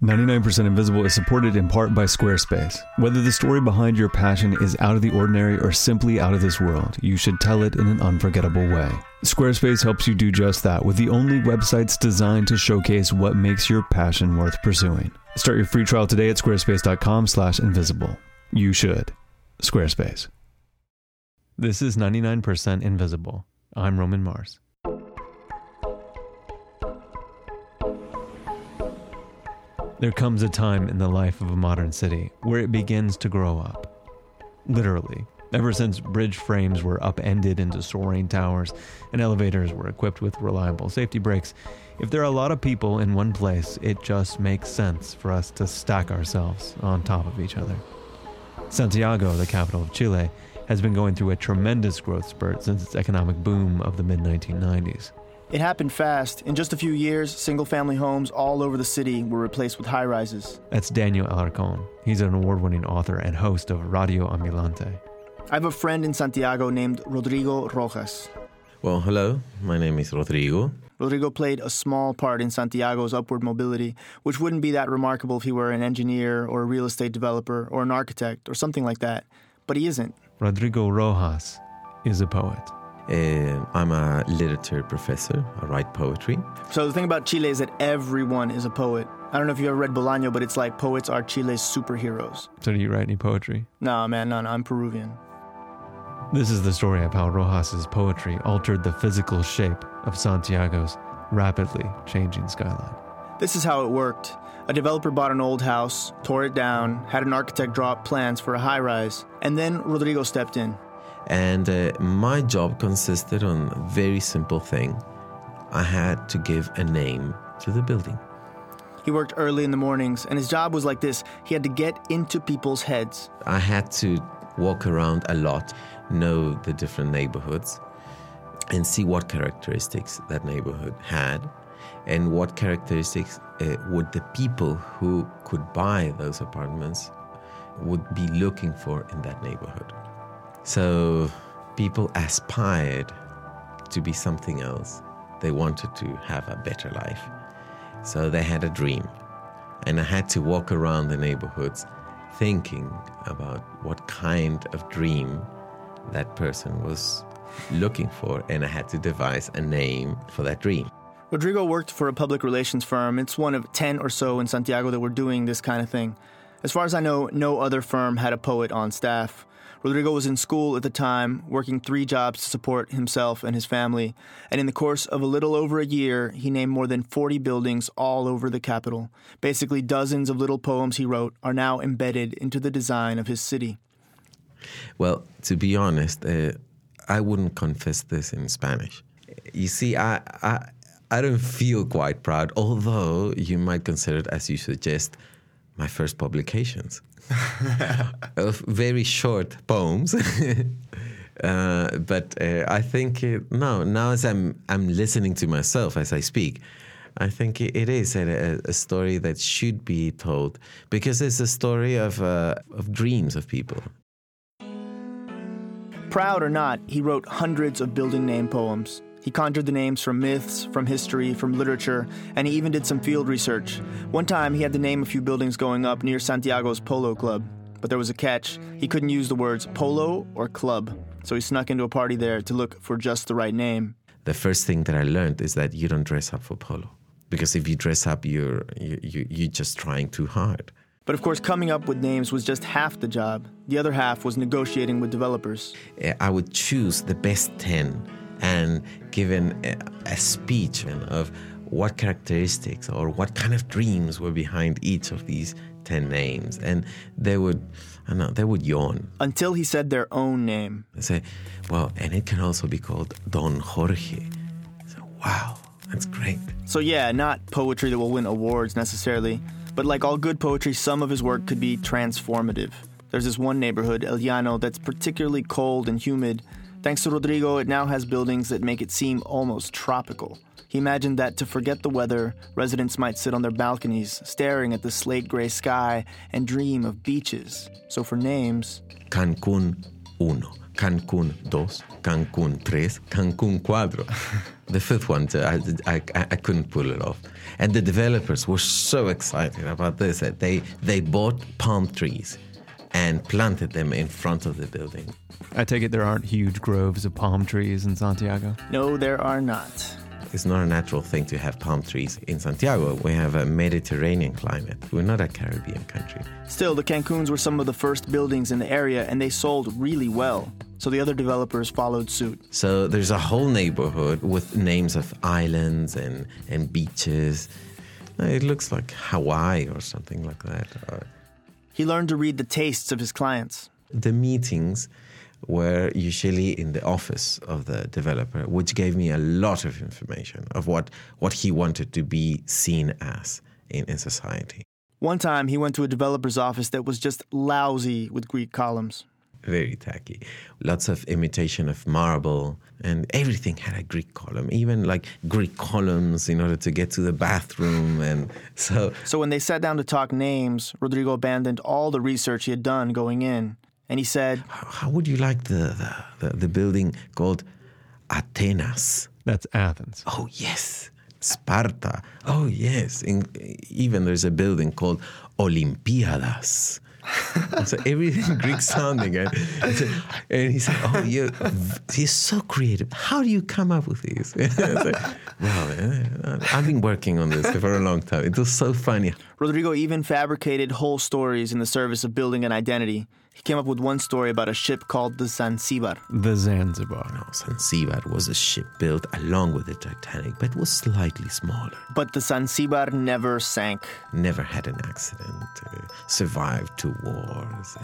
99% Invisible is supported in part by Squarespace. Whether the story behind your passion is out of the ordinary or simply out of this world, you should tell it in an unforgettable way. Squarespace helps you do just that with the only websites designed to showcase what makes your passion worth pursuing. Start your free trial today at squarespace.com/invisible. You should. Squarespace. This is 99% Invisible. I'm Roman Mars. There comes a time in the life of a modern city where it begins to grow up. Literally. Ever since bridge frames were upended into soaring towers and elevators were equipped with reliable safety brakes, if there are a lot of people in one place, it just makes sense for us to stack ourselves on top of each other. Santiago, the capital of Chile, has been going through a tremendous growth spurt since its economic boom of the mid-1990s. It happened fast. In just a few years, single-family homes all over the city were replaced with high-rises. That's Daniel Alarcón. He's an award-winning author and host of Radio Ambulante. I have a friend in Santiago named Rodrigo Rojas. Well, hello. My name is Rodrigo. Rodrigo played a small part in Santiago's upward mobility, which wouldn't be that remarkable if he were an engineer or a real estate developer or an architect or something like that. But he isn't. Rodrigo Rojas is a poet. I'm a literature professor. I write poetry. So the thing about Chile is that everyone is a poet. I don't know if you ever read Bolaño, but it's like poets are Chile's superheroes. So do you write any poetry? No, man, no, I'm Peruvian. This is the story of how Rojas's poetry altered the physical shape of Santiago's rapidly changing skyline. This is how it worked. A developer bought an old house, tore it down, had an architect draw up plans for a high-rise, and then Rodrigo stepped in. And my job consisted on a very simple thing. I had to give a name to the building. He worked early in the mornings, and his job was like this. He had to get into people's heads. I had to walk around a lot, know the different neighborhoods, and see what characteristics that neighborhood had, and what characteristics would the people who could buy those apartments would be looking for in that neighborhood. So people aspired to be something else. They wanted to have a better life. So they had a dream. And I had to walk around the neighborhoods thinking about what kind of dream that person was looking for. And I had to devise a name for that dream. Rodrigo worked for a public relations firm. It's one of 10 or so in Santiago that were doing this kind of thing. As far as I know, no other firm had a poet on staff. Rodrigo was in school at the time, working 3 jobs to support himself and his family, and in the course of a little over a year, he named more than 40 buildings all over the capital. Basically, dozens of little poems he wrote are now embedded into the design of his city. Well, to be honest, I wouldn't confess this in Spanish. You see, I don't feel quite proud, although you might consider it, as you suggest, my first publications. Of very short poems. But I think, now as I'm listening to myself as I speak, I think it is a story that should be told, because it's a story of dreams of people. Proud or not, he wrote hundreds of building name poems. He conjured the names from myths, from history, from literature, and he even did some field research. One time, he had to name a few buildings going up near Santiago's polo club. But there was a catch. He couldn't use the words polo or club, so he snuck into a party there to look for just the right name. The first thing that I learned is that you don't dress up for polo. Because if you dress up, you're just trying too hard. But of course, coming up with names was just half the job. The other half was negotiating with developers. I would choose the best 10 and given a speech of what characteristics or what kind of dreams were behind each of these 10 names. And they would yawn. Until he said their own name. They say, well, and it can also be called Don Jorge. So, wow, that's great. So yeah, not poetry that will win awards necessarily, but like all good poetry, some of his work could be transformative. There's this one neighborhood, El Llano, that's particularly cold and humid. Thanks to Rodrigo, it now has buildings that make it seem almost tropical. He imagined that to forget the weather, residents might sit on their balconies, staring at the slate-gray sky and dream of beaches. So for names... Cancún 1, Cancun 2, Cancun 3, Cancun 4. The fifth one, I couldn't pull it off. And the developers were so excited about this that they bought palm trees and planted them in front of the building. I take it there aren't huge groves of palm trees in Santiago? No, there are not. It's not a natural thing to have palm trees in Santiago. We have a Mediterranean climate. We're not a Caribbean country. Still, the Cancuns were some of the first buildings in the area, and they sold really well. So the other developers followed suit. So there's a whole neighborhood with names of islands and beaches. It looks like Hawaii or something like that. He learned to read the tastes of his clients. The meetings were usually in the office of the developer, which gave me a lot of information of what he wanted to be seen as in society. One time, he went to a developer's office that was just lousy with Greek columns. Very tacky. Lots of imitation of marble, and everything had a Greek column, even like Greek columns in order to get to the bathroom. And so when they sat down to talk names, Rodrigo abandoned all the research he had done going in. And he said, how would you like the building called Atenas? That's Athens. Oh, yes. Sparta. Oh, yes. Even there's a building called Olympiadas. So everything Greek sounding. And he said, oh, he's so creative. How do you come up with these? Well, I've been working on this for a long time. It was so funny. Rodrigo even fabricated whole stories in the service of building an identity. He came up with one story about a ship called the Zanzibar. The Zanzibar. No, Zanzibar was a ship built along with the Titanic, but was slightly smaller. But the Zanzibar never sank. Never had an accident, survived 2 wars,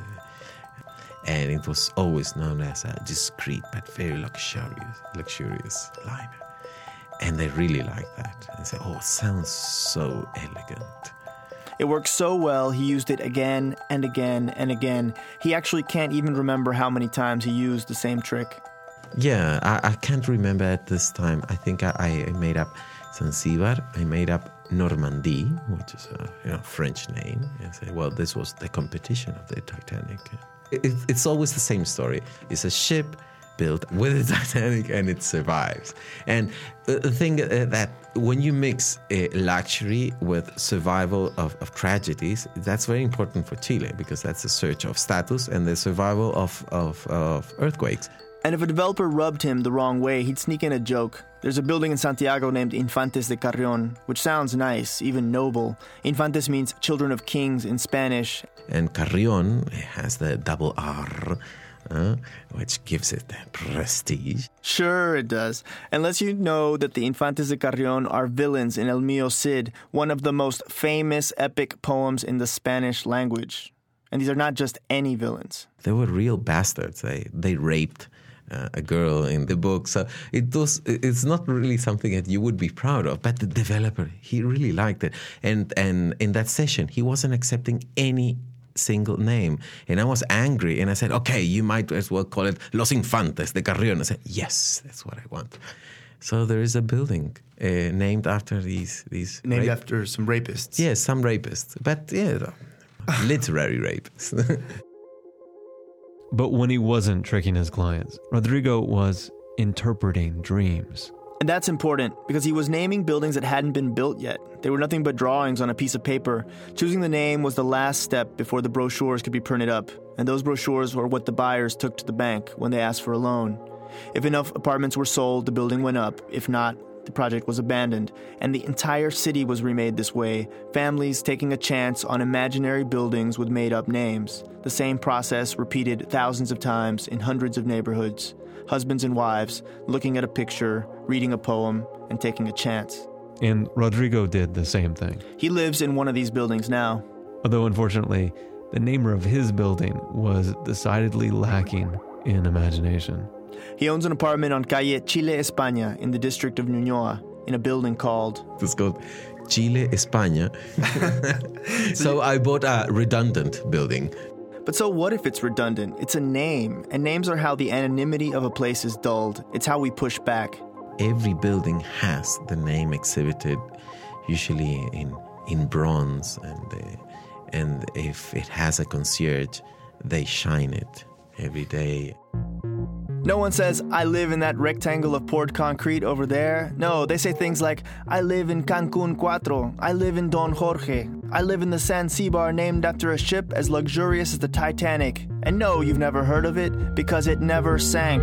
and it was always known as a discreet but very luxurious liner. And they really liked that. And said, oh, it sounds so elegant. It worked so well, he used it again and again and again. He actually can't even remember how many times he used the same trick. Yeah, I can't remember at this time. I think I made up Zanzibar. I made up Normandie, which is a French name. And say, well, this was the competition of the Titanic. It's always the same story. It's a ship built with the Titanic and it survives. And the thing that when you mix luxury with survival of tragedies, that's very important for Chile because that's the search of status and the survival of earthquakes. And if a developer rubbed him the wrong way, he'd sneak in a joke. There's a building in Santiago named Infantes de Carrión, which sounds nice, even noble. Infantes means children of kings in Spanish. And Carrión has the double R, which gives it that prestige. Sure it does. Unless you know that the Infantes de Carrión are villains in El Mío Cid, one of the most famous epic poems in the Spanish language. And these are not just any villains. They were real bastards. They raped a girl in the book. So it's not really something that you would be proud of. But the developer, he really liked it. And in that session, he wasn't accepting any single name. And I was angry. And I said, okay, you might as well call it Los Infantes de Carrión. I said, yes, that's what I want. So there is a building named after these named after some rapists. Yes, some rapists. But yeah, literary rapists. But when he wasn't tricking his clients, Rodrigo was interpreting dreams. And that's important because he was naming buildings that hadn't been built yet. They were nothing but drawings on a piece of paper. Choosing the name was the last step before the brochures could be printed up. And those brochures were what the buyers took to the bank when they asked for a loan. If enough apartments were sold, the building went up. If not, the project was abandoned. And the entire city was remade this way, families taking a chance on imaginary buildings with made-up names. The same process repeated thousands of times in hundreds of neighborhoods. Husbands and wives looking at a picture, reading a poem, and taking a chance. And Rodrigo did the same thing. He lives in one of these buildings now. Although, unfortunately, the name of his building was decidedly lacking in imagination. He owns an apartment on calle Chile, España, in the district of Ñuñoa, in a building called... It's called Chile, España. So I bought a redundant building. But so what if it's redundant? It's a name, and names are how the anonymity of a place is dulled. It's how we push back. Every building has the name exhibited, usually in bronze, and if it has a concierge, they shine it every day. No one says, I live in that rectangle of poured concrete over there. No, they say things like, I live in Cancun 4. I live in Don Jorge. I live in the Zanzibar named after a ship as luxurious as the Titanic. And no, you've never heard of it because it never sank.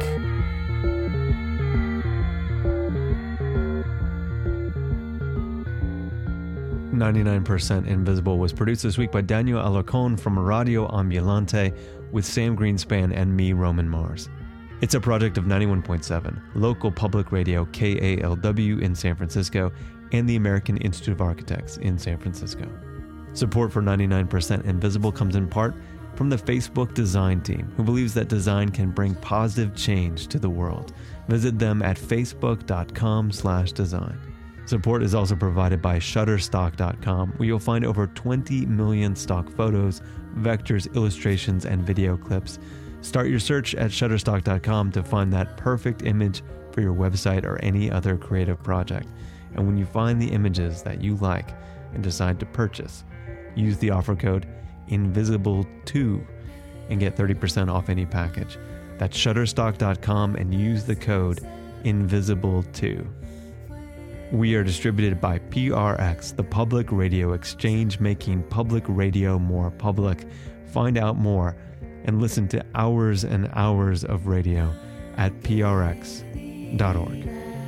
"99% Invisible" was produced this week by Daniel Alarcón from Radio Ambulante with Sam Greenspan and me, Roman Mars. It's a project of 91.7, local public radio KALW in San Francisco, and the American Institute of Architects in San Francisco. Support for 99% Invisible comes in part from the Facebook design team, who believes that design can bring positive change to the world. Visit them at facebook.com/design. Support is also provided by Shutterstock.com, where you'll find over 20 million stock photos, vectors, illustrations, and video clips. Start your search at Shutterstock.com to find that perfect image for your website or any other creative project. And when you find the images that you like and decide to purchase, use the offer code INVISIBLE2 and get 30% off any package. That's Shutterstock.com and use the code INVISIBLE2. We are distributed by PRX, the Public Radio Exchange, making public radio more public. Find out more and listen to hours and hours of radio at prx.org.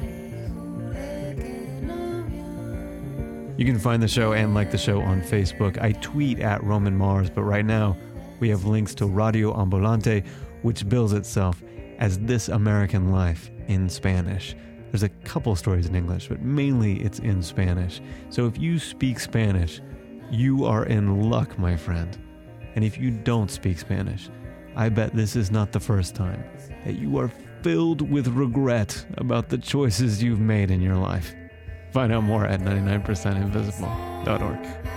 You can find the show and like the show on Facebook. I tweet at Roman Mars, but right now we have links to Radio Ambulante, which bills itself as This American Life in Spanish. There's a couple stories in English, but mainly it's in Spanish. So if you speak Spanish, you are in luck, my friend. And if you don't speak Spanish, I bet this is not the first time that you are filled with regret about the choices you've made in your life. Find out more at 99percentinvisible.org.